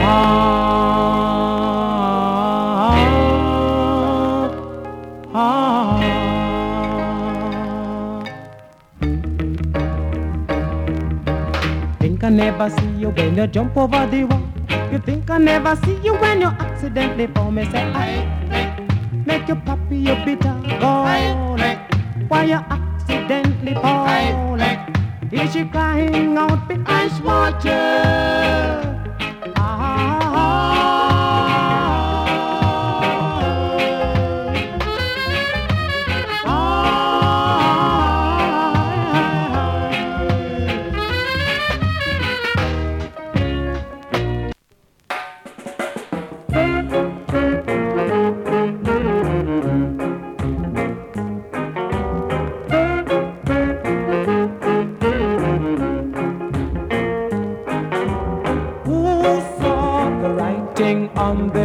Think I never see you when you jump over the wall. You think I never see you when you accidentally fall. Me say, make you poppy your bitter gall. Why you accidentally fall? Is she crying out with ice water? On